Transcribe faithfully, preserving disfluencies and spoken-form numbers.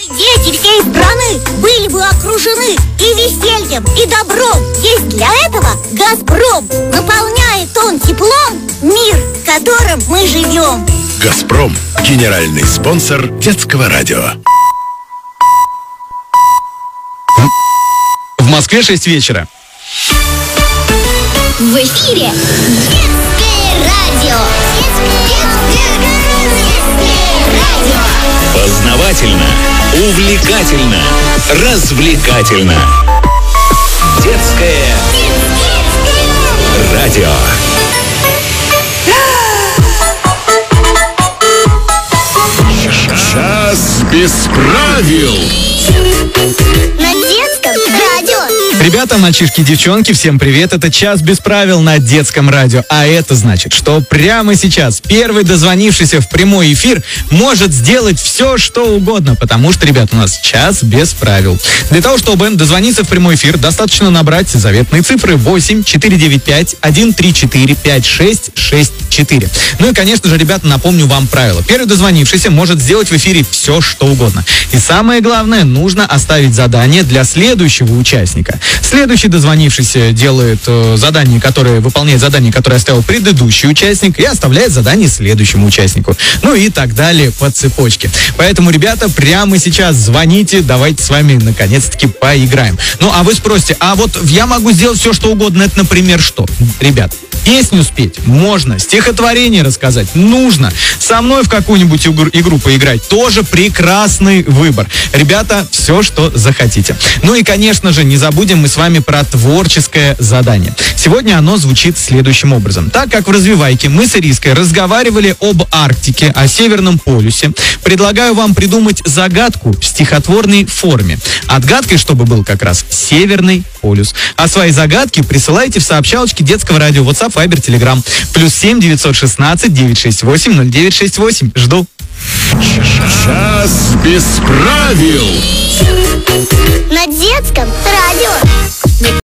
дети всей страны были бы окружены и весельем, и добром. Есть для этого «Газпром». Наполняет он теплом мир, в котором мы живем. «Газпром» — генеральный спонсор детского радио. В Москве шесть вечера. В эфире детское радио. Детское радио. Познавательно, увлекательно, развлекательно. Детское радио. Час без правил. На детском радио. Ребята, мальчишки, девчонки, всем привет. Это «Час без правил» на детском радио. А это значит, что прямо сейчас первый дозвонившийся в прямой эфир может сделать все, что угодно. Потому что, ребят, у нас «Час без правил». Для того, чтобы дозвониться в прямой эфир, достаточно набрать заветные цифры восемь четыре девять пять один три четыре пять шесть шесть четыре. Ну и, конечно же, ребята, напомню вам правила. Первый дозвонившийся может сделать в эфире все, что угодно. И самое главное, нужно оставить задание для следующего участника. Следующий дозвонившийся делает э, задание, которое выполняет задание, которое оставил предыдущий участник, и оставляет задание следующему участнику. Ну и так далее по цепочке. Поэтому, ребята, прямо сейчас звоните, давайте с вами наконец-таки поиграем. Ну, а вы спросите, а вот я могу сделать все, что угодно, это, например, что? Ребят, песню спеть можно, стихотворение рассказать нужно, со мной в какую-нибудь игру, игру поиграть тоже прекрасный выбор. Ребята, все, что захотите. Ну и, конечно же, не забудем мы с вами про творческое задание. Сегодня оно звучит следующим образом. Так как в развивайке мы с Ириской разговаривали об Арктике, о Северном полюсе, предлагаю вам придумать загадку в стихотворной форме. Отгадкой, чтобы был как раз Северный полюс. А свои загадки присылайте в сообщалочки детского радио, WhatsApp, Viber, Telegram. Плюс семь девятьсот шестнадцать девятьсот шестьдесят восемь ноль девять шесть восемь. Жду. Час без правил. На детском радио.